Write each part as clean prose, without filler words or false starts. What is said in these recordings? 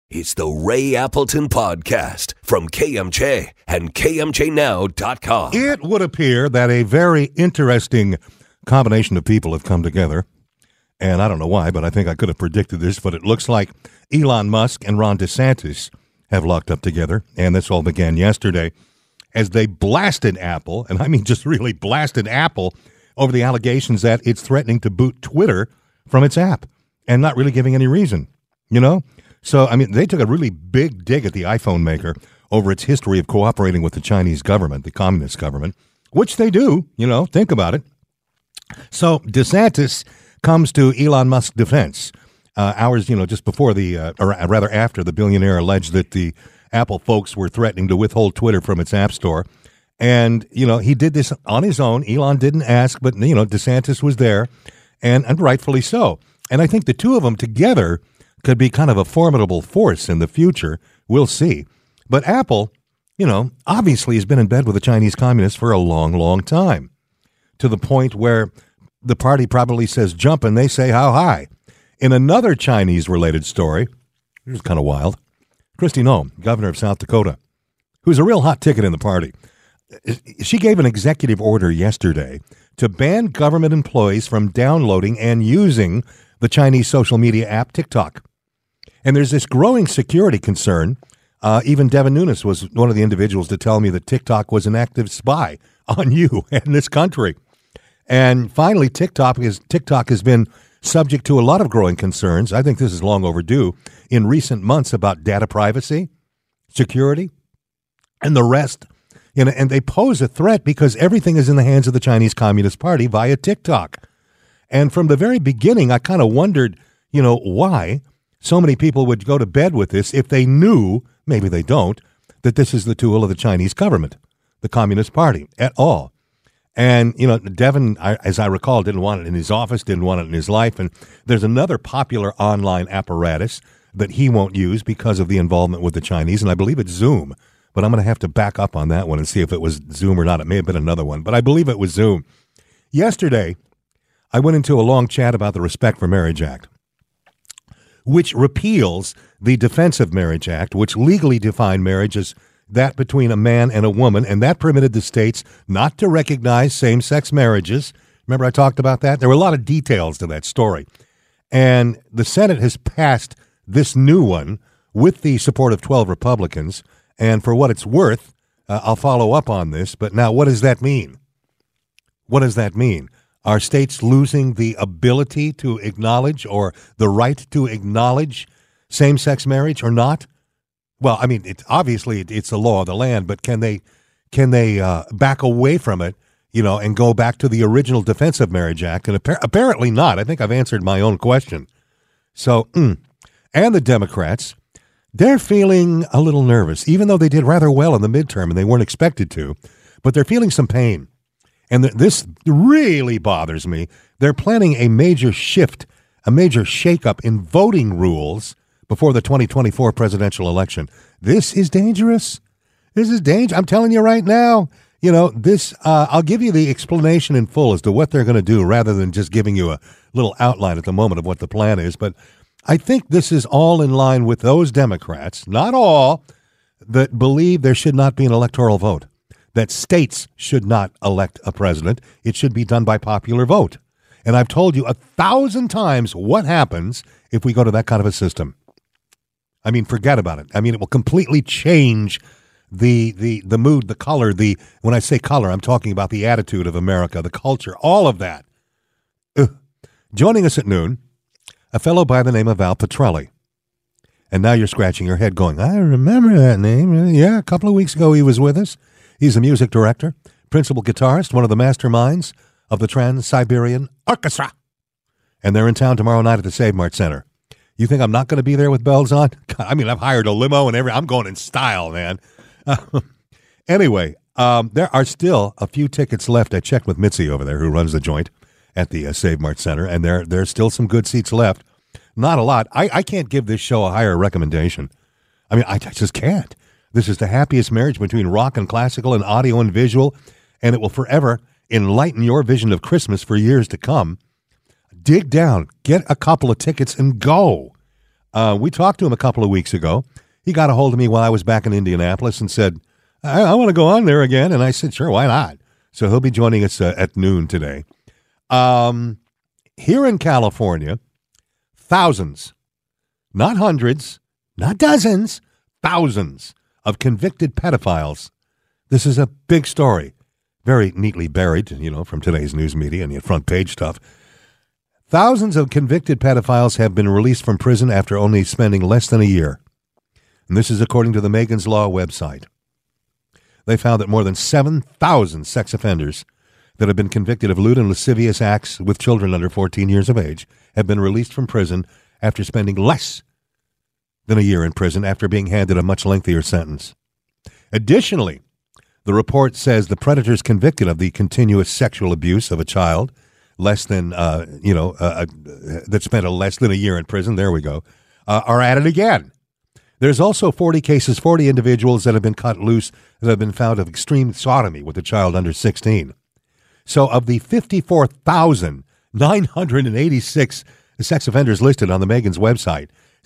It's the Ray Appleton Podcast from KMJ and KMJNow.com. It would appear that a very interesting combination of people have come together. And I don't know why, but I think I could have predicted this, but it looks like Elon Musk and Ron DeSantis have locked up together. And this all began yesterday as they blasted Apple, and I mean just really blasted Apple, over the allegations that it's threatening to boot Twitter from its app and not really giving any reason, you know? So, I mean, they took a really big dig at the iPhone maker over its history of cooperating with the Chinese government, the communist government, which they do, you know, think about it. So DeSantis comes to Elon Musk's defense hours, you know, just before or rather after the billionaire alleged that the Apple folks were threatening to withhold Twitter from its app store. And, you know, he did this on his own. Elon didn't ask, but, you know, DeSantis was there, and rightfully so. And I think the two of them together could be kind of a formidable force in the future. We'll see. But Apple, you know, obviously has been in bed with the Chinese communists for a long, long time, to the point where the party probably says jump and they say how high. In another Chinese-related story, which is kind of wild, Kristi Noem, governor of South Dakota, who's a real hot ticket in the party, she gave an executive order yesterday to ban government employees from downloading and using the Chinese social media app TikTok. And there's this growing security concern. Even Devin Nunes was one of the individuals to tell me that TikTok was an active spy on you and this country. And finally, TikTok has been subject to a lot of growing concerns. I think this is long overdue in recent months about data privacy, security, and the rest. You know, and they pose a threat because everything is in the hands of the Chinese Communist Party via TikTok. And from the very beginning, I kind of wondered, you know, why so many people would go to bed with this if they knew, maybe they don't, that this is the tool of the Chinese government, the Communist Party, at all. And, you know, Devin, as I recall, didn't want it in his office, didn't want it in his life. And there's another popular online apparatus that he won't use because of the involvement with the Chinese, and I believe it's Zoom. But I'm going to have to back up on that one and see if it was Zoom or not. It may have been another one, but I believe it was Zoom. Yesterday, I went into a long chat about the Respect for Marriage Act, which repeals the Defense of Marriage Act, which legally defined marriage as that between a man and a woman, and that permitted the states not to recognize same-sex marriages. Remember I talked about that? There were a lot of details to that story. And the Senate has passed this new one with the support of 12 Republicans. And for what it's worth, I'll follow up on this. But now, what does that mean? What does that mean? Are states losing the ability to acknowledge or the right to acknowledge same-sex marriage or not? Well, I mean, obviously it's the law of the land, but can they back away from it, you know, and go back to the original Defense of Marriage Act? And apparently not. I think I've answered my own question. So, and the Democrats, they're feeling a little nervous, even though they did rather well in the midterm and they weren't expected to, but they're feeling some pain. And this really bothers me. They're planning a major shift, a major shakeup in voting rules before the 2024 presidential election. This is dangerous. This is dangerous. I'm telling you right now, you know, this, I'll give you the explanation in full as to what they're going to do rather than just giving you a little outline at the moment of what the plan is. But I think this is all in line with those Democrats, not all, that believe there should not be an electoral vote, that states should not elect a president. It should be done by popular vote. And I've told you 1,000 times what happens if we go to that kind of a system. I mean, forget about it. I mean, it will completely change the mood, the color, when I say color, I'm talking about the attitude of America, the culture, all of that. Joining us at noon, a fellow by the name of Al Pitrelli. And now you're scratching your head going, I remember that name. Yeah, a couple of weeks ago he was with us. He's a music director, principal guitarist, one of the masterminds of the Trans-Siberian Orchestra. And they're in town tomorrow night at the Save Mart Center. You think I'm not going to be there with bells on? I mean, I've hired a limo and I'm going in style, man. Anyway, there are still a few tickets left. I checked with Mitzi over there, who runs the joint at the Save Mart Center, and there's still some good seats left. Not a lot. I can't give this show a higher recommendation. I mean, I just can't. This is the happiest marriage between rock and classical and audio and visual, and it will forever enlighten your vision of Christmas for years to come. Dig down, get a couple of tickets, and go. We talked to him a couple of weeks ago. He got a hold of me while I was back in Indianapolis and said, I want to go on there again. And I said, sure, why not? So he'll be joining us at noon today. Here in California, thousands, not hundreds, not dozens, thousands of convicted pedophiles. This is a big story, very neatly buried, from today's news media and the front page stuff. Thousands of convicted pedophiles have been released from prison after only spending less than a year. And this is according to the Megan's Law website. They found that more than 7,000 sex offenders that have been convicted of lewd and lascivious acts with children under 14 years of age have been released from prison after spending less than a year in prison after being handed a much lengthier sentence. Additionally, the report says the predators convicted of the continuous sexual abuse of a child that spent less than a year in prison, there we go, are at it again. There's also 40 individuals that have been cut loose that have been found of extreme sodomy with a child under 16. So of the 54,986 sex offenders listed on the Megan's website,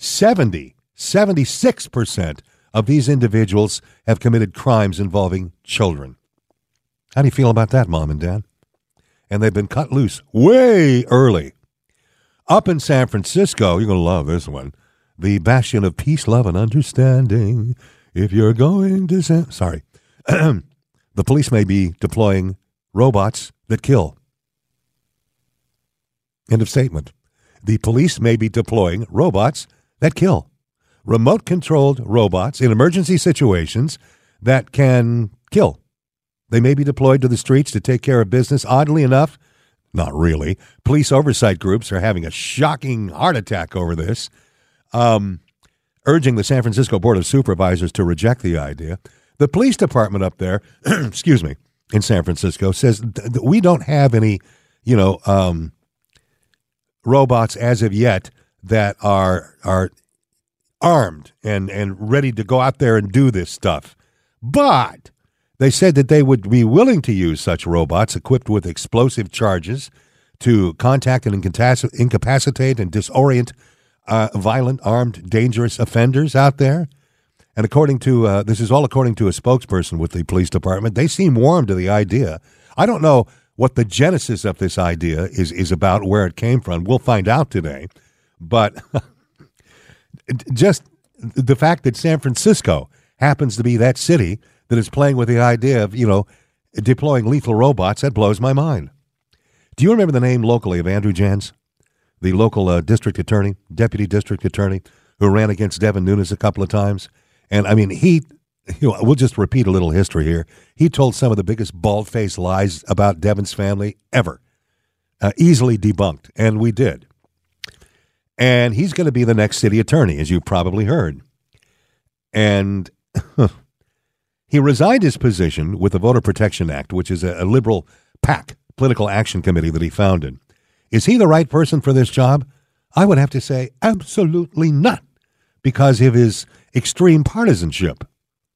76% of these individuals have committed crimes involving children. How do you feel about that, Mom and Dad? And they've been cut loose way early. Up in San Francisco, you're going to love this one, the bastion of peace, love, and understanding. If you're going to the police may be deploying robots that kill. End of statement. The police may be deploying robots that kill. Remote-controlled robots in emergency situations that can kill. They may be deployed to the streets to take care of business. Oddly enough, not really. Police oversight groups are having a shocking heart attack over this, urging the San Francisco Board of Supervisors to reject the idea. The police department up there, in San Francisco, says we don't have any, robots as of yet that are armed and ready to go out there and do this stuff. But they said that they would be willing to use such robots equipped with explosive charges to contact and incapacitate and disorient violent, armed, dangerous offenders out there. And according to this is all according to a spokesperson with the police department. They seem warm to the idea. I don't know what the genesis of this idea is about, where it came from. We'll find out today. But just the fact that San Francisco happens to be that city that is playing with the idea of, deploying lethal robots, that blows my mind. Do you remember the name locally of Andrew Jans, the local deputy district attorney, who ran against Devin Nunes a couple of times? And, we'll just repeat a little history here. He told some of the biggest bald-faced lies about Devin's family ever, easily debunked, and we did. And he's going to be the next city attorney, as you probably heard. And he resigned his position with the Voter Protection Act, which is a liberal PAC, political action committee that he founded. Is he the right person for this job? I would have to say absolutely not, because of his extreme partisanship.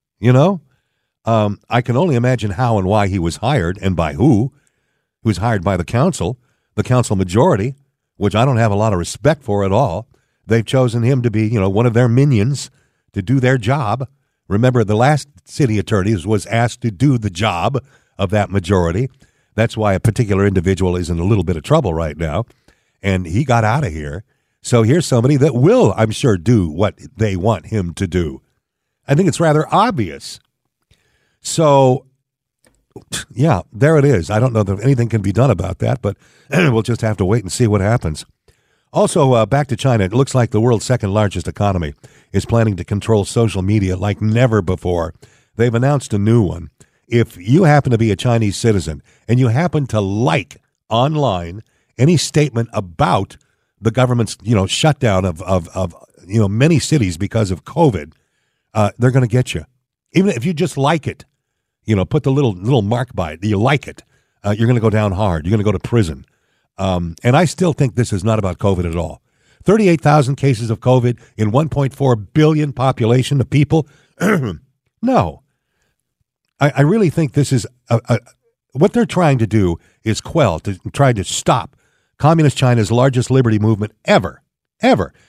I can only imagine how and why he was hired and by who. He was hired by the council majority, which I don't have a lot of respect for at all. They've chosen him to be, one of their minions to do their job. Remember, the last city attorney was asked to do the job of that majority. That's why a particular individual is in a little bit of trouble right now. And he got out of here. So here's somebody that will, I'm sure, do what they want him to do. I think it's rather obvious. So, yeah, there it is. I don't know that anything can be done about that, but we'll just have to wait and see what happens. Also, back to China, it looks like the world's second largest economy is planning to control social media like never before. They've announced a new one. If you happen to be a Chinese citizen and you happen to like online any statement about the government's, shutdown of many cities because of COVID, they're going to get you. Even if you just like it, put the little mark by it. You like it. You're going to go down hard. You're going to go to prison. And I still think this is not about COVID at all. 38,000 cases of COVID in 1.4 billion population of people. No. I really think this is what they're trying to do is try to stop Communist China's largest liberty movement ever.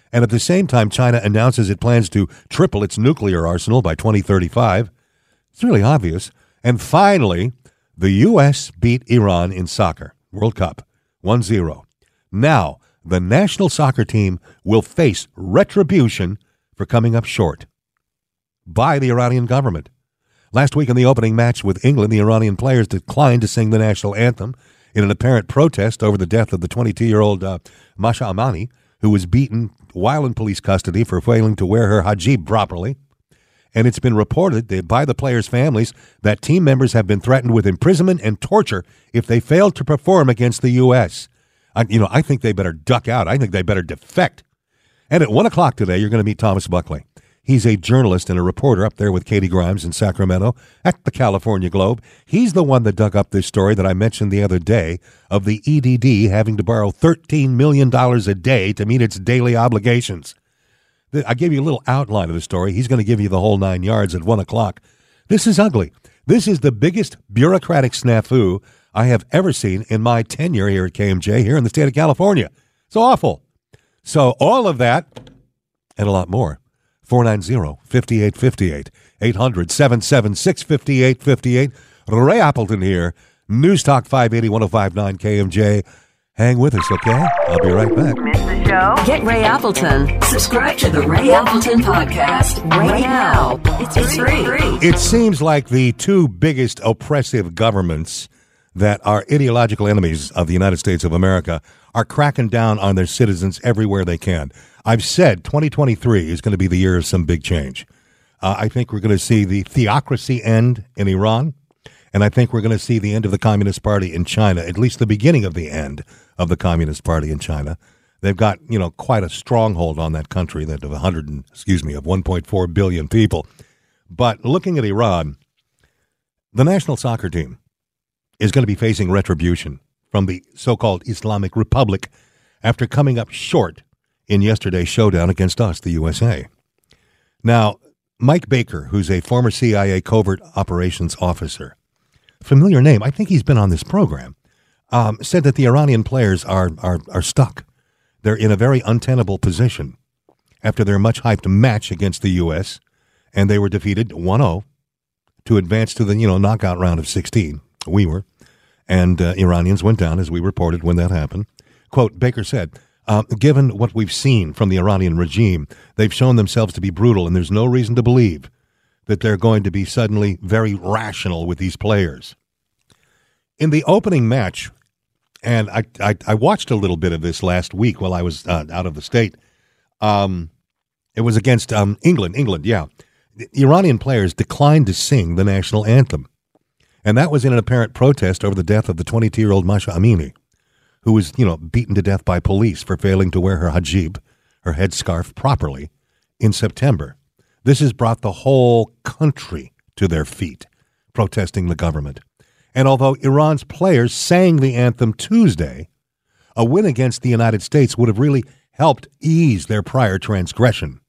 And at the same time, China announces it plans to triple its nuclear arsenal by 2035. It's really obvious. And finally, the U.S. beat Iran in soccer, World Cup, 1-0. Now, the national soccer team will face retribution for coming up short by the Iranian government. Last week in the opening match with England, the Iranian players declined to sing the national anthem in an apparent protest over the death of the 22-year-old Masha Amini, who was beaten while in police custody for failing to wear her hijab properly. And it's been reported by the players' families that team members have been threatened with imprisonment and torture if they fail to perform against the U.S. I think they better duck out. I think they better defect. And at 1 o'clock today, you're going to meet Thomas Buckley. He's a journalist and a reporter up there with Katie Grimes in Sacramento at the California Globe. He's the one that dug up this story that I mentioned the other day of the EDD having to borrow $13 million a day to meet its daily obligations. I gave you a little outline of the story. He's going to give you the whole 9 yards at 1 o'clock. This is ugly. This is the biggest bureaucratic snafu I have ever seen in my tenure here at KMJ here in the state of California. It's awful. So all of that and a lot more. 490-5858, 800-776-5858. Ray Appleton here, News Talk 580-1059 KMJ. Hang with us, okay? I'll be right back. Miss the show? Get Ray Appleton. Subscribe to the Ray Appleton podcast right now. It's free. It seems like the two biggest oppressive governments that are ideological enemies of the United States of America are cracking down on their citizens everywhere they can. I've said 2023 is going to be the year of some big change. I think we're going to see the theocracy end in Iran, and I think we're going to see the end of the Communist Party in China, at least the beginning of the end of the Communist Party in China. They've got, quite a stronghold on that country of 1.4 billion people. But looking at Iran, the national soccer team is going to be facing retribution from the so-called Islamic Republic after coming up short in yesterday's showdown against us, the USA. Now, Mike Baker, who's a former CIA covert operations officer, familiar name, I think he's been on this program, said that the Iranian players are stuck. They're in a very untenable position after their much-hyped match against the U.S., and they were defeated 1-0 to advance to the knockout round of 16. We were. And Iranians went down, as we reported when that happened. Quote, Baker said, given what we've seen from the Iranian regime, they've shown themselves to be brutal, and there's no reason to believe that they're going to be suddenly very rational with these players. In the opening match, and I watched a little bit of this last week while I was out of the state. It was against England, yeah. The Iranian players declined to sing the national anthem. And that was in an apparent protest over the death of the 22-year-old Masha Amini, who was, beaten to death by police for failing to wear her hijab, her headscarf, properly in September. This has brought the whole country to their feet, protesting the government. And although Iran's players sang the anthem Tuesday, a win against the United States would have really helped ease their prior transgression.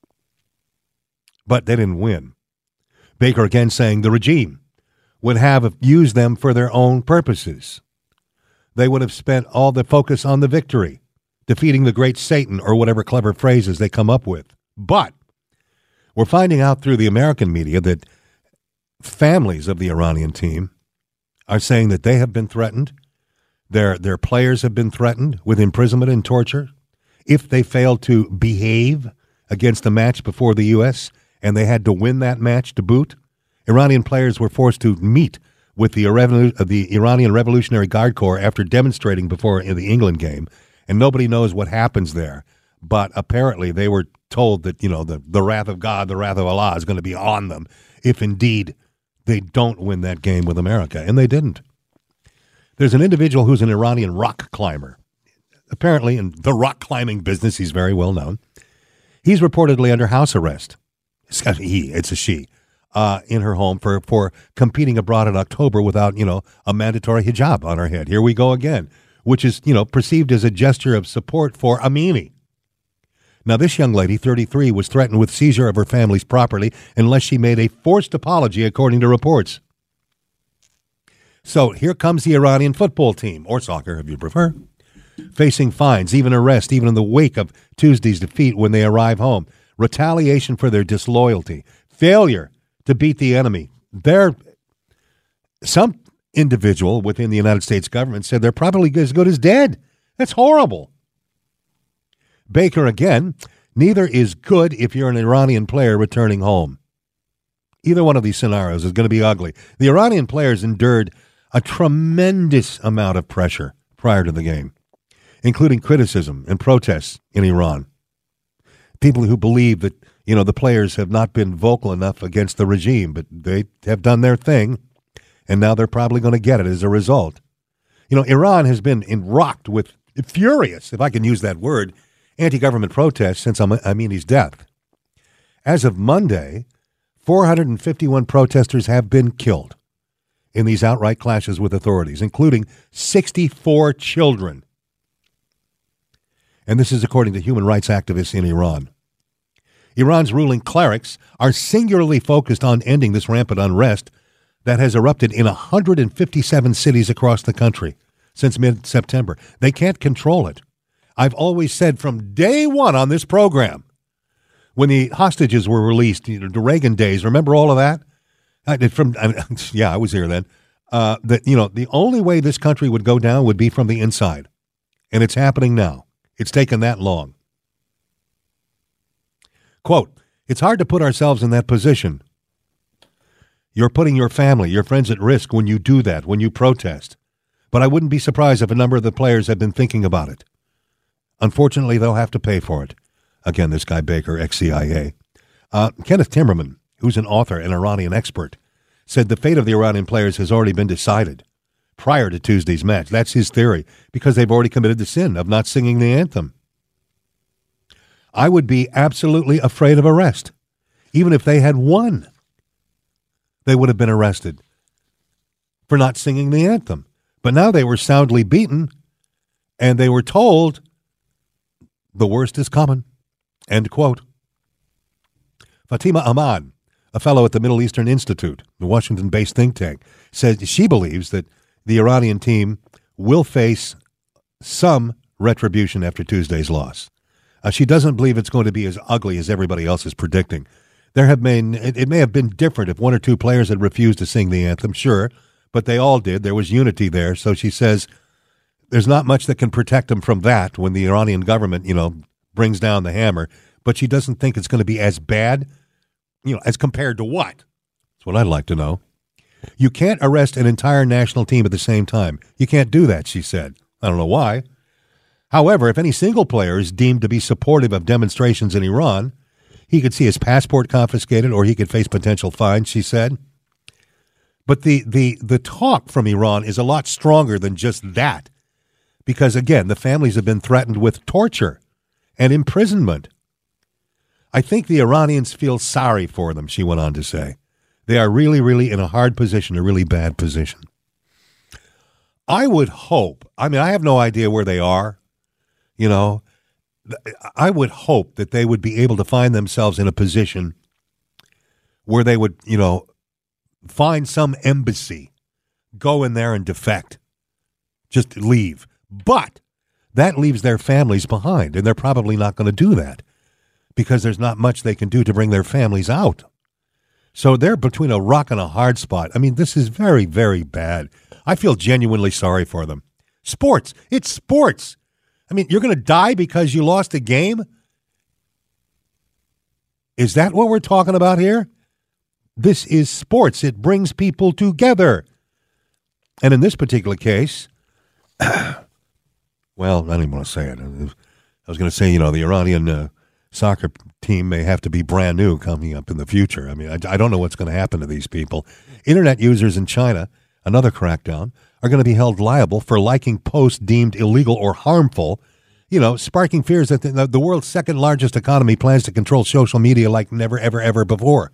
But they didn't win. Baker again saying the regime would have used them for their own purposes. They would have spent all the focus on the victory, defeating the great Satan, or whatever clever phrases they come up with. But we're finding out through the American media that families of the Iranian team are saying that they have been threatened. Their players have been threatened with imprisonment and torture if they failed to behave against the match before the U.S., and they had to win that match to boot. Iranian players were forced to meet with the Iranian Revolutionary Guard Corps after demonstrating before in the England game, and nobody knows what happens there. But apparently they were told that, the wrath of God, the wrath of Allah is going to be on them if indeed they don't win that game with America, and they didn't. There's an individual who's an Iranian rock climber. Apparently in the rock climbing business, he's very well known. He's reportedly under house arrest. It's a she. In her home for competing abroad in October without, a mandatory hijab on her head. Here we go again, which is, perceived as a gesture of support for Amini. Now, this young lady, 33, was threatened with seizure of her family's property unless she made a forced apology, according to reports. So here comes the Iranian football team, or soccer if you prefer, facing fines, even arrest, even in the wake of Tuesday's defeat when they arrive home. Retaliation for their disloyalty, failure to beat the enemy. Some individual within the United States government said they're probably as good as dead. That's horrible. Baker again, neither is good if you're an Iranian player returning home. Either one of these scenarios is going to be ugly. The Iranian players endured a tremendous amount of pressure prior to the game, including criticism and protests in Iran. People who believe that, the players have not been vocal enough against the regime, but they have done their thing, and now they're probably going to get it as a result. Iran has been rocked with furious, if I can use that word, anti-government protests since Amini's death. As of Monday, 451 protesters have been killed in these outright clashes with authorities, including 64 children. And this is according to human rights activists in Iran. Iran's ruling clerics are singularly focused on ending this rampant unrest that has erupted in 157 cities across the country since mid-September. They can't control it. I've always said from day one on this program, when the hostages were released, the Reagan days, remember all of that? I was here then. That the only way this country would go down would be from the inside, and it's happening now. It's taken that long. Quote, "It's hard to put ourselves in that position. You're putting your family, your friends at risk when you do that, when you protest. But I wouldn't be surprised if a number of the players have been thinking about it. Unfortunately, they'll have to pay for it." Again, this guy Baker, ex-CIA. Kenneth Timmerman, who's an author and Iranian expert, said the fate of the Iranian players has already been decided prior to Tuesday's match. That's his theory, because they've already committed the sin of not singing the anthem. I would be absolutely afraid of arrest. Even if they had won, they would have been arrested for not singing the anthem. But now they were soundly beaten, and they were told the worst is coming. End quote. Fatima Ahmad, a fellow at the Middle Eastern Institute, the Washington-based think tank, said she believes that the Iranian team will face some retribution after Tuesday's loss. She doesn't believe it's going to be as ugly as everybody else is predicting. It may have been different if one or two players had refused to sing the anthem, sure, but they all did. There was unity there. So she says there's not much that can protect them from that when the Iranian government, brings down the hammer. But she doesn't think it's going to be as bad, as compared to what? That's what I'd like to know. You can't arrest an entire national team at the same time. You can't do that, she said. I don't know why. However, if any single player is deemed to be supportive of demonstrations in Iran, he could see his passport confiscated or he could face potential fines, she said. But the talk from Iran is a lot stronger than just that. Because, again, the families have been threatened with torture and imprisonment. I think the Iranians feel sorry for them, she went on to say. They are really, really in a hard position, a really bad position. I would hope, I have no idea where they are, I would hope that they would be able to find themselves in a position where they would, find some embassy, go in there and defect, just leave. But that leaves their families behind, and they're probably not going to do that because there's not much they can do to bring their families out. So they're between a rock and a hard spot. This is very, very bad. I feel genuinely sorry for them. Sports. It's sports. You're going to die because you lost a game? Is that what we're talking about here? This is sports. It brings people together. And in this particular case, well, I don't even want to say it. I was going to say, the Iranian soccer team may have to be brand new coming up in the future. I don't know what's going to happen to these people. Internet users in China, another crackdown, are going to be held liable for liking posts deemed illegal or harmful, sparking fears that the world's second largest economy plans to control social media like never, ever, ever before.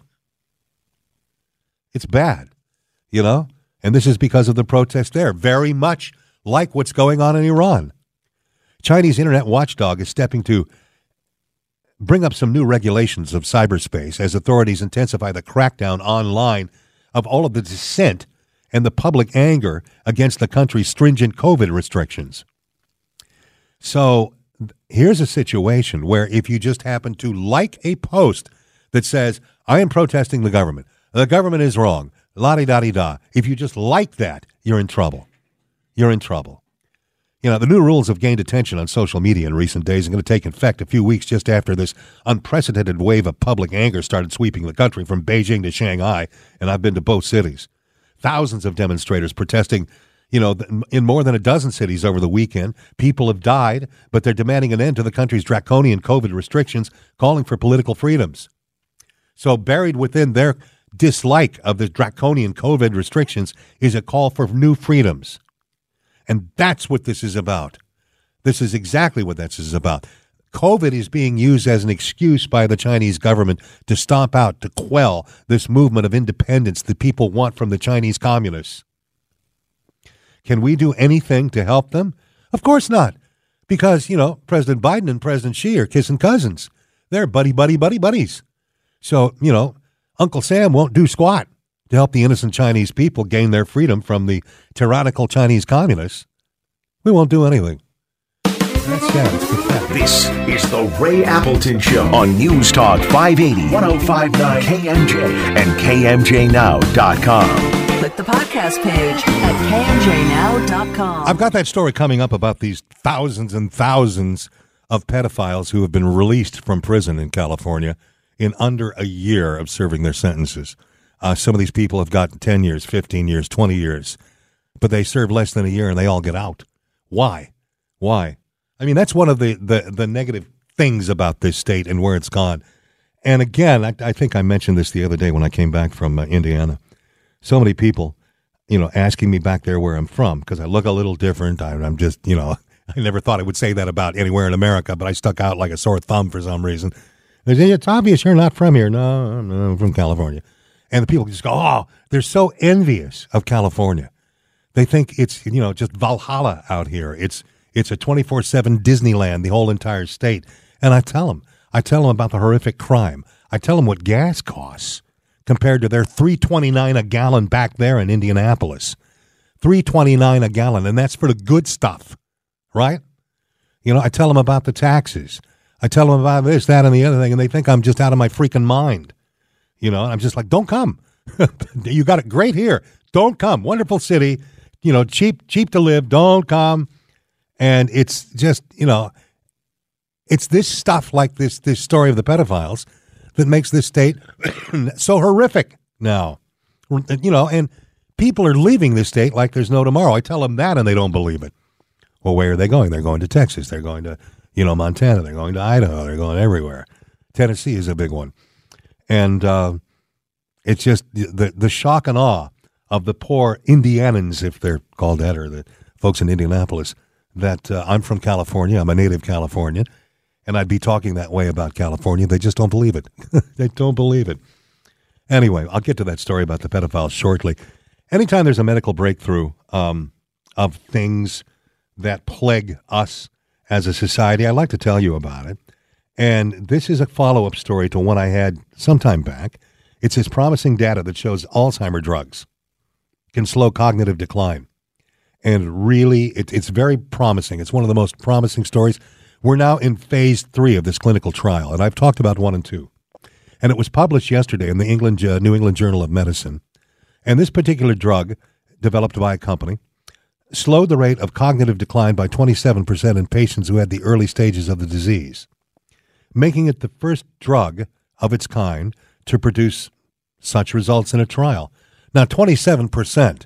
It's bad, and this is because of the protests there, very much like what's going on in Iran. Chinese internet watchdog is stepping to bring up some new regulations of cyberspace as authorities intensify the crackdown online of all of the dissent and the public anger against the country's stringent COVID restrictions. So here's a situation where if you just happen to like a post that says, I am protesting the government is wrong, la-di-da-di-da, if you just like that, you're in trouble. You're in trouble. You know, the new rules have gained attention on social media in recent days and going to take effect a few weeks just after this unprecedented wave of public anger started sweeping the country from Beijing to Shanghai, and I've been to both cities. Thousands of demonstrators protesting, you know, in more than a dozen cities over the weekend. People have died, but they're demanding an end to the country's draconian COVID restrictions, calling for political freedoms. So buried within their dislike of the draconian COVID restrictions is a call for new freedoms. And that's what this is about. This is exactly what this is about. COVID is being used as an excuse by the Chinese government to stomp out, to quell this movement of independence that people want from the Chinese communists. Can we do anything to help them? Of course not. Because, you know, President Biden and President Xi are kissing cousins. They're buddies. So, you know, Uncle Sam won't do squat to help the innocent Chinese people gain their freedom from the tyrannical Chinese communists. We won't do anything. That's sad. It's pathetic. This is the Ray Appleton Show on News Talk 580, 105.9 KMJ and KMJNow.com. Click the podcast page at KMJNow.com. I've got that story coming up about these thousands and thousands of pedophiles who have been released from prison in California in under a year of serving their sentences. Some of these people have gotten 10 years, 15 years, 20 years, but they serve less than a year and they all get out. Why? I mean, that's one of the negative things about this state and where it's gone. And again, I think I mentioned this the other day when I came back from Indiana. So many people, you know, asking me back there where I'm from because I look a little different. I'm just, you know, I never thought I would say that about anywhere in America, but I stuck out like a sore thumb for some reason. They say, it's obvious you're not from here. No, I'm from California. And the people just go, oh, they're so envious of California. They think it's, you know, just Valhalla out here. It's a 24/7 Disneyland, the whole entire state. And I tell them about the horrific crime. I tell them what gas costs compared to their $3.29 a gallon back there in Indianapolis. $3.29 a gallon, and that's for the good stuff, right? You know, I tell them about the taxes. I tell them about this, that, and the other thing, and they think I'm just out of my freaking mind. You know, I'm just like, don't come. You got it great here. Don't come. Wonderful city. You know, cheap to live. Don't come. And it's just, you know, it's this stuff like this story of the pedophiles that makes this state so horrific now. You know, and people are leaving this state like there's no tomorrow. I tell them that and they don't believe it. Well, where are they going? They're going to Texas. They're going to, you know, Montana. They're going to Idaho. They're going everywhere. Tennessee is a big one. And it's just the shock and awe of the poor Indianans, if they're called that, or the folks in Indianapolis, that I'm from California. I'm a native Californian, and I'd be talking that way about California. They just don't believe it. They don't believe it. Anyway, I'll get to that story about the pedophiles shortly. Anytime there's a medical breakthrough of things that plague us as a society, I like to tell you about it. And this is a follow-up story to one I had some time back. It's this promising data that shows Alzheimer's drugs can slow cognitive decline. And really, it's very promising. It's one of the most promising stories. We're now in phase 3 of this clinical trial, and I've talked about 1 and 2. And it was published yesterday in the New England Journal of Medicine. And this particular drug, developed by a company, slowed the rate of cognitive decline by 27% in patients who had the early stages of the disease, making it the first drug of its kind to produce such results in a trial. Now, 27%,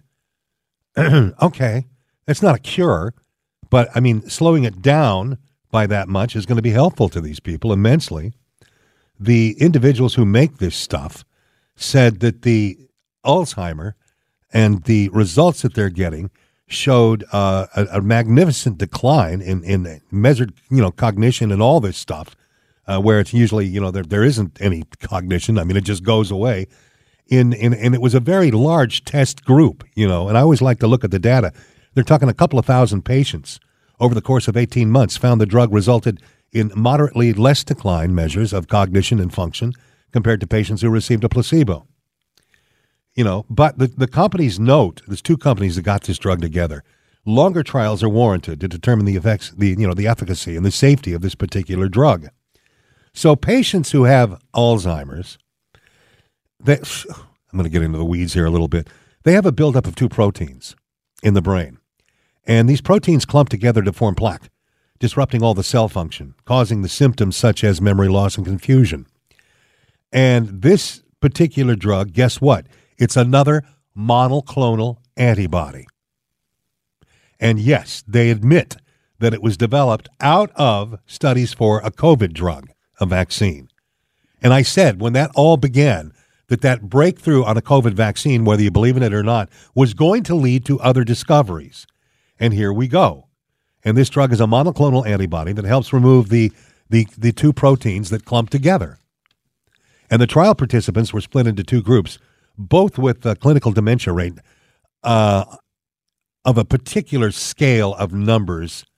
okay, that's not a cure, but, I mean, slowing it down by that much is going to be helpful to these people immensely. The individuals who make this stuff said that the Alzheimer and the results that they're getting showed a magnificent decline in measured, you know, cognition and all this stuff, where it's usually, you know, there isn't any cognition. I mean, it just goes away. And it was a very large test group, you know, and I always like to look at the data. They're talking a couple of thousand patients over the course of 18 months found the drug resulted in moderately less decline measures of cognition and function compared to patients who received a placebo. You know, but the companies note, there's 2 companies that got this drug together, longer trials are warranted to determine the effects, the efficacy and the safety of this particular drug. So patients who have Alzheimer's, I'm going to get into the weeds here a little bit. They have a buildup of two proteins in the brain, and these proteins clump together to form plaque, disrupting all the cell function, causing the symptoms such as memory loss and confusion. And this particular drug, guess what? It's another monoclonal antibody. And yes, they admit that it was developed out of studies for a COVID drug, a vaccine. And I said when that all began, that breakthrough on a COVID vaccine, whether you believe in it or not, was going to lead to other discoveries. And here we go. And this drug is a monoclonal antibody that helps remove the two proteins that clump together. And the trial participants were split into two groups, both with a clinical dementia rate of a particular scale of numbers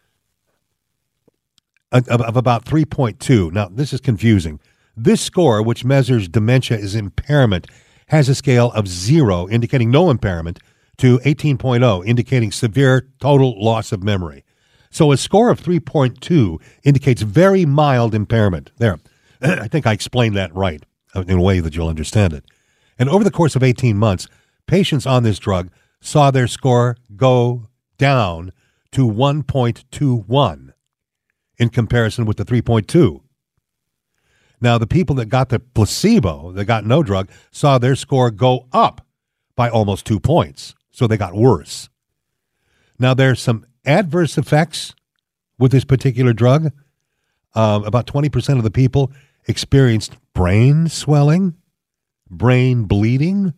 of about 3.2. Now, this is confusing. This score, which measures dementia as impairment, has a scale of 0, indicating no impairment, to 18.0, indicating severe total loss of memory. So a score of 3.2 indicates very mild impairment. There. I think I explained that right in a way that you'll understand it. And over the course of 18 months, patients on this drug saw their score go down to 1.21 in comparison with the 3.2. Now, the people that got the placebo, that got no drug, saw their score go up by almost 2 points. So they got worse. Now, there's some adverse effects with this particular drug. About 20% of the people experienced brain swelling, brain bleeding.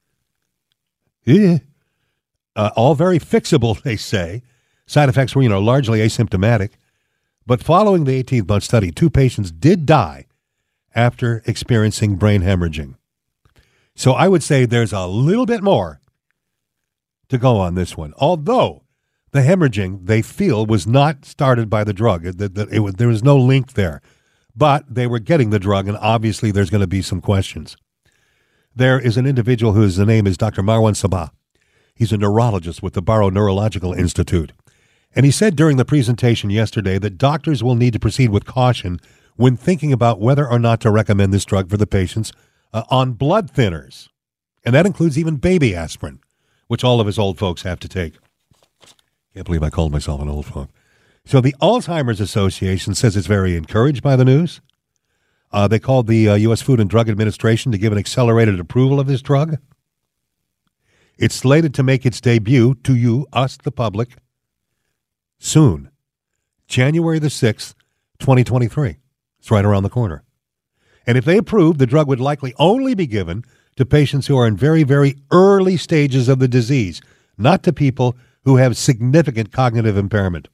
All very fixable, they say. Side effects were, largely asymptomatic. But following the 18-month study, 2 patients did die after experiencing brain hemorrhaging. So I would say there's a little bit more to go on this one. Although the hemorrhaging, they feel, was not started by the drug. There was no link there. But they were getting the drug, and obviously there's going to be some questions. There is an individual whose name is Dr. Marwan Sabah. He's a neurologist with the Barrow Neurological Institute. And he said during the presentation yesterday that doctors will need to proceed with caution when thinking about whether or not to recommend this drug for the patients on blood thinners. And that includes even baby aspirin, which all of us old folks have to take. Can't believe I called myself an old folk. So the Alzheimer's Association says it's very encouraged by the news. They called the U.S. Food and Drug Administration to give an accelerated approval of this drug. It's slated to make its debut to you, us, the public, soon, January the 6th, 2023. It's right around the corner. And if they approve, the drug would likely only be given to patients who are in very, very early stages of the disease, not to people who have significant cognitive impairment.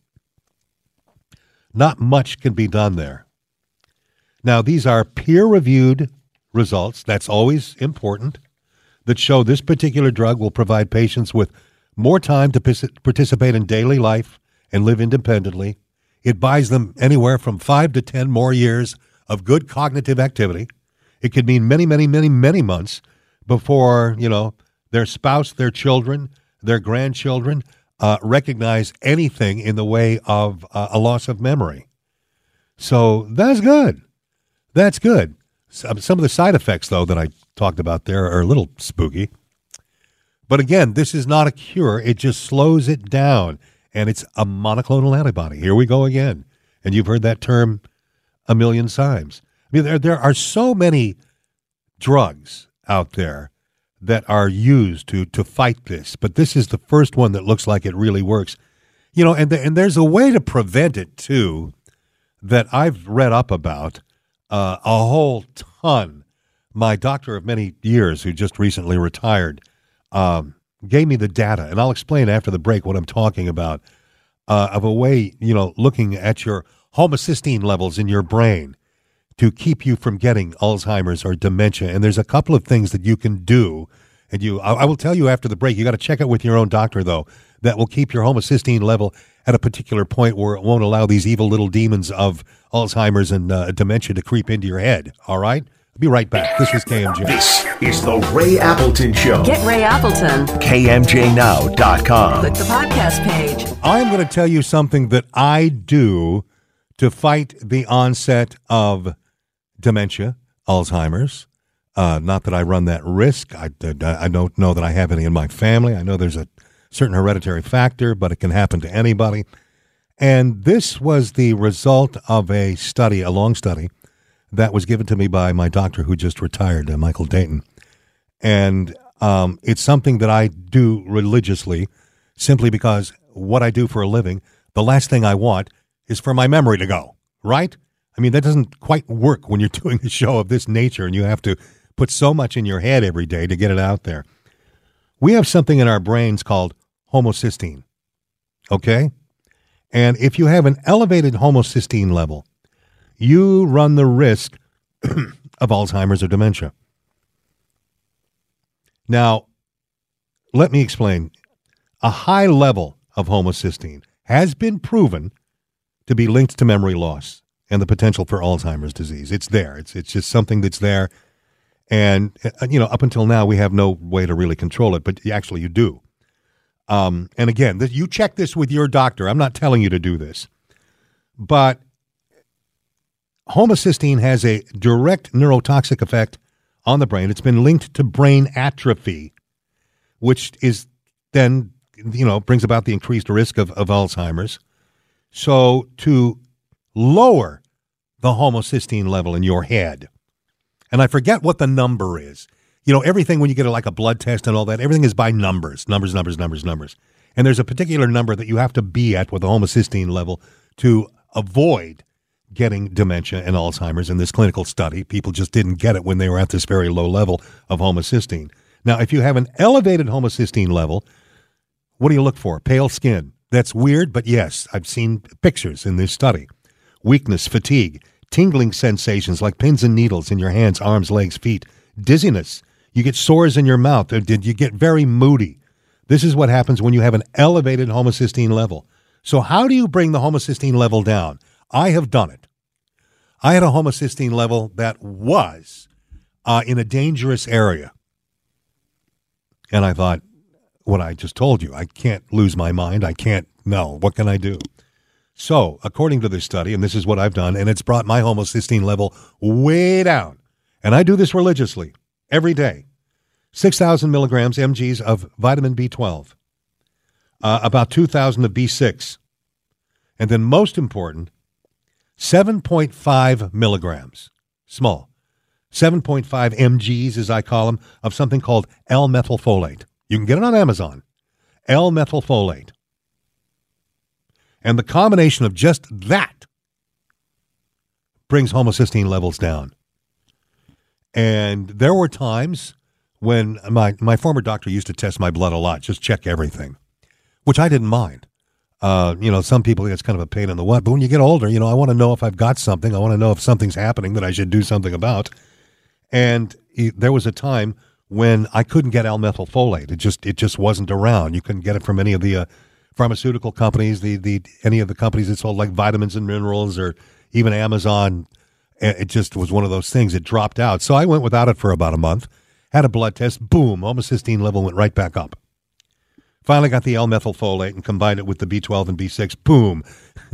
Not much can be done there. Now, these are peer-reviewed results, that's always important, that show this particular drug will provide patients with more time to participate in daily life and live independently. It buys them anywhere from 5 to 10 more years of good cognitive activity. It could mean many, many, many, many months before, their spouse, their children, their grandchildren recognize anything in the way of a loss of memory. So that's good. That's good. Some of the side effects, though, that I talked about there are a little spooky. But again, this is not a cure. It just slows it down. And it's a monoclonal antibody. Here we go again. And you've heard that term a million times. I mean, there are so many drugs out there that are used to fight this. But this is the first one that looks like it really works. And there's a way to prevent it, too, that I've read up about a whole ton. My doctor of many years, who just recently retired, gave me the data, and I'll explain after the break what I'm talking about, of a way, looking at your homocysteine levels in your brain to keep you from getting Alzheimer's or dementia. And there's a couple of things that you can do, and I will tell you after the break. You got to check it with your own doctor, though, that will keep your homocysteine level at a particular point where it won't allow these evil little demons of Alzheimer's and dementia to creep into your head, all right? I'll be right back. This is KMJ. This is the Ray Appleton Show. Get Ray Appleton. KMJNow.com. Click the podcast page. I'm going to tell you something that I do to fight the onset of dementia, Alzheimer's. Not that I run that risk. I don't know that I have any in my family. I know there's a certain hereditary factor, but it can happen to anybody. And this was the result of a study, a long study, that was given to me by my doctor who just retired, Michael Dayton. And it's something that I do religiously simply because what I do for a living, the last thing I want is for my memory to go, right? I mean, that doesn't quite work when you're doing a show of this nature and you have to put so much in your head every day to get it out there. We have something in our brains called homocysteine, okay? And if you have an elevated homocysteine level, you run the risk of Alzheimer's or dementia. Now, let me explain. A high level of homocysteine has been proven to be linked to memory loss and the potential for Alzheimer's disease. It's there. It's just something that's there. And, up until now, we have no way to really control it, but actually you do. And again, you check this with your doctor. I'm not telling you to do this. But homocysteine has a direct neurotoxic effect on the brain. It's been linked to brain atrophy, which is then, brings about the increased risk of Alzheimer's. So to lower the homocysteine level in your head, and I forget what the number is. Everything when you get a blood test and all that, everything is by numbers. And there's a particular number that you have to be at with the homocysteine level to avoid getting dementia and Alzheimer's. In this clinical study, people just didn't get it when they were at this very low level of homocysteine. Now, if you have an elevated homocysteine level, what do you look for? Pale skin. That's weird, but yes, I've seen pictures in this study. Weakness, fatigue, tingling sensations like pins and needles in your hands, arms, legs, feet, dizziness. You get sores in your mouth. You get very moody. This is what happens when you have an elevated homocysteine level. So how do you bring the homocysteine level down? I have done it. I had a homocysteine level that was in a dangerous area. And I thought, what I just told you, I can't lose my mind. What can I do? So, according to this study, and this is what I've done, and it's brought my homocysteine level way down. And I do this religiously, every day. 6,000 milligrams, mgs, of vitamin B12. About 2,000 of B6. And then most important, 7.5 milligrams, small, 7.5 mgs, as I call them, of something called L-methylfolate. You can get it on Amazon. L-methylfolate. And the combination of just that brings homocysteine levels down. And there were times when my former doctor used to test my blood a lot, just check everything, which I didn't mind. Some people, it's kind of a pain in the butt. But when you get older, I want to know if I've got something. I want to know if something's happening that I should do something about. And there was a time when I couldn't get L-methylfolate. It just wasn't around. You couldn't get it from any of the pharmaceutical companies, any of the companies that sold like vitamins and minerals, or even Amazon. It just was one of those things. It dropped out. So I went without it for about a month, had a blood test, boom, homocysteine level went right back up. Finally got the L-methylfolate and combined it with the B12 and B6, boom,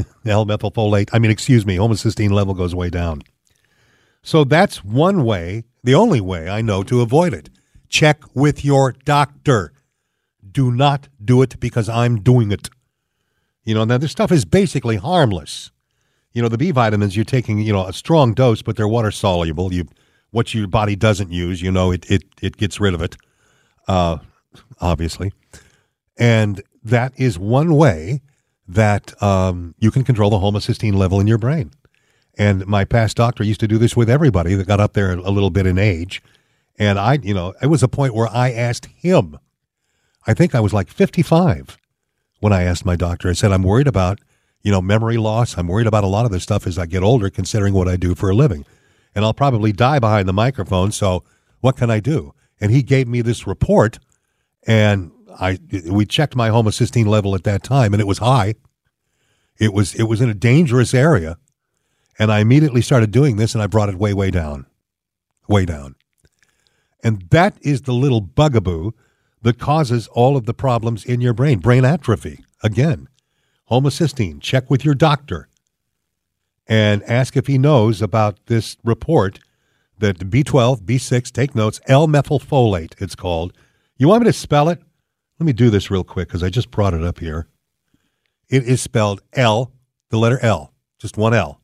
homocysteine level goes way down. So that's one way, the only way I know to avoid it. Check with your doctor. Do not do it because I'm doing it. Now this stuff is basically harmless. The B vitamins, you're taking, a strong dose, but they're water soluble. What your body doesn't use, it gets rid of it, obviously. And that is one way that you can control the homocysteine level in your brain. And my past doctor used to do this with everybody that got up there a little bit in age. And it was a point where I asked him, I think I was like 55 when I asked my doctor. I said, I'm worried about, memory loss. I'm worried about a lot of this stuff as I get older, considering what I do for a living. And I'll probably die behind the microphone, so what can I do? And he gave me this report, and we checked my homocysteine level at that time, and it was high. It was in a dangerous area, and I immediately started doing this, and I brought it way, way down. way down. And that is the little bugaboo that causes all of the problems in your brain. Brain atrophy. Again, homocysteine. Check with your doctor and ask if he knows about this report that B12, B6, take notes, L-methylfolate it's called. You want me to spell it? Let me do this real quick because I just brought it up here. It is spelled L, the letter L, just one L.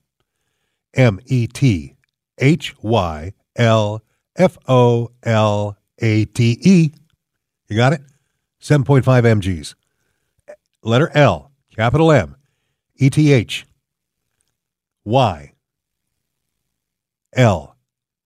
METHYLFOLATE. You got it? 7.5 mgs. Letter L, capital M, ETH, Y, L,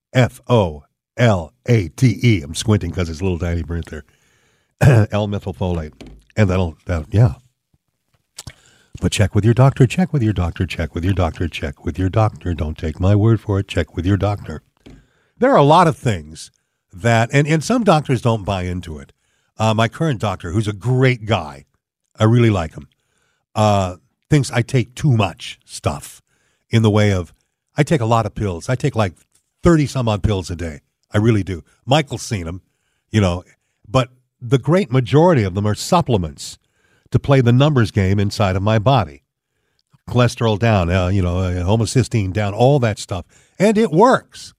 FOLATE. I'm squinting because it's a little tiny print there. L-methylfolate. And that'll, yeah. But check with your doctor, check with your doctor, check with your doctor, check with your doctor. Don't take my word for it. Check with your doctor. There are a lot of things that, and some doctors don't buy into it. My current doctor, who's a great guy, I really like him, thinks I take too much stuff in the way of, I take a lot of pills. I take like 30-some-odd pills a day. I really do. Michael's seen them, but the great majority of them are supplements to play the numbers game inside of my body. Cholesterol down, homocysteine down, all that stuff. And it works.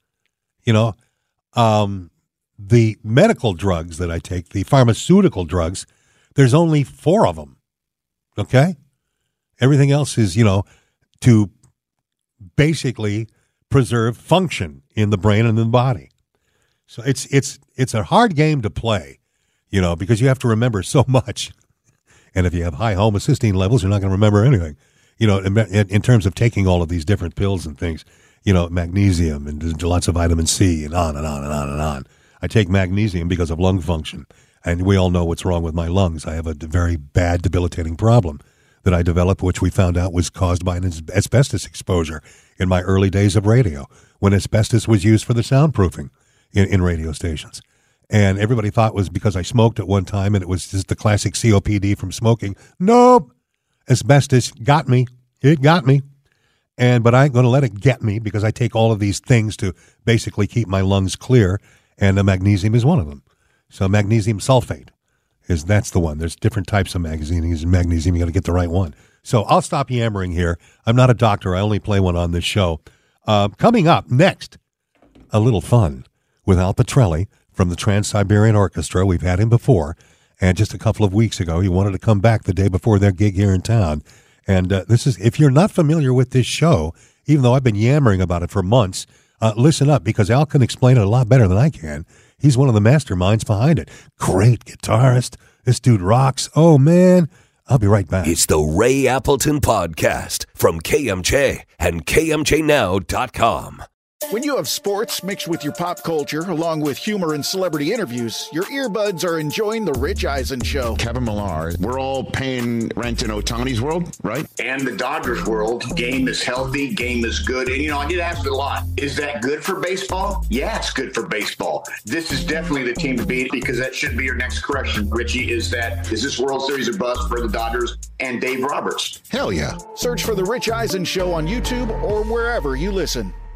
The medical drugs that I take, the pharmaceutical drugs, there's only 4 of them. Okay? Everything else is, to basically preserve function in the brain and in the body. So it's a hard game to play, because you have to remember so much. And if you have high homocysteine levels, you're not going to remember anything. In terms of taking all of these different pills and things, magnesium and lots of vitamin C and on and on and on and on. I take magnesium because of lung function. And we all know what's wrong with my lungs. I have a very bad, debilitating problem that I developed, which we found out was caused by an asbestos exposure in my early days of radio, when asbestos was used for the soundproofing in radio stations. And everybody thought it was because I smoked at one time and it was just the classic COPD from smoking. Nope. Asbestos got me. It got me. But I ain't going to let it get me because I take all of these things to basically keep my lungs clear, and the magnesium is one of them. So magnesium sulfate that's the one. There's different types of magnesium. You got to get the right one. So I'll stop yammering here. I'm not a doctor. I only play one on this show. Coming up next, a little fun with Al Pitrelli from the Trans-Siberian Orchestra. We've had him before, and just a couple of weeks ago, he wanted to come back the day before their gig here in town. And this is, if you're not familiar with this show, even though I've been yammering about it for months, listen up, because Al can explain it a lot better than I can. He's one of the masterminds behind it. Great guitarist. This dude rocks. Oh, man. I'll be right back. It's the Ray Appleton Podcast from KMJ and KMJNow.com. When you have sports mixed with your pop culture, along with humor and celebrity interviews, your earbuds are enjoying The Rich Eisen Show. Kevin Millar, we're all paying rent in Ohtani's world, right? And the Dodgers world. Game is healthy, game is good. And, I get asked a lot, is that good for baseball? Yeah, it's good for baseball. This is definitely the team to beat, because that should be your next question, Richie, is this World Series a bust for the Dodgers and Dave Roberts? Hell yeah. Search for The Rich Eisen Show on YouTube or wherever you listen.